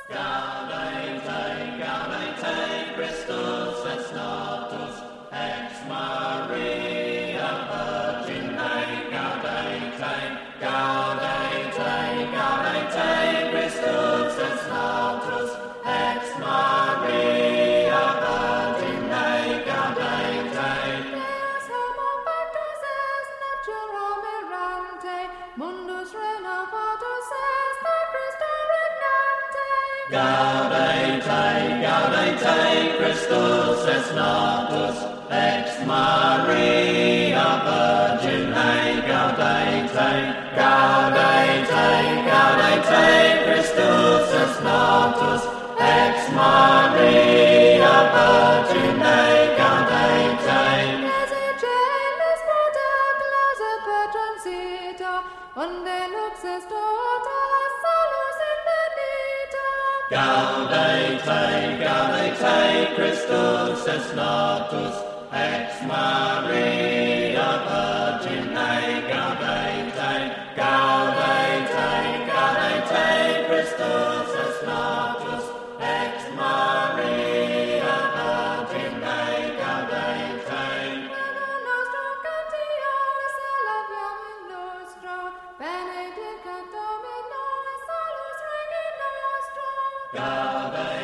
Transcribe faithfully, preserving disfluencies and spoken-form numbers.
Gaudete, gaudete, Christus et natus, ex Maria Virgine, gaudete, gaudete, gaudete, Christus et natus, ex Maria Virgine, gaudete. Deus homo pactus est natura mirante, mundus renovatus est per Christo regnante. Gaudete, gaudete, Christus est natus, ex Maria Virgine, gaudete, gaudete, gaudete, Christus est natus, ex Maria Virgine, gaudete. Ezegelis proteclas et petram sita, onde lux est tota, salus infinita. Gaudete, gaudete, Christus est natus, ex Maria Virgine, gaudete, gaudete, gaudete, Christus est natus, ex Maria Virgine, gaudete. Venum nostrum cantior, salaviam in nostro, benedicat Dominus, salus Regi nostrum. Gaudete.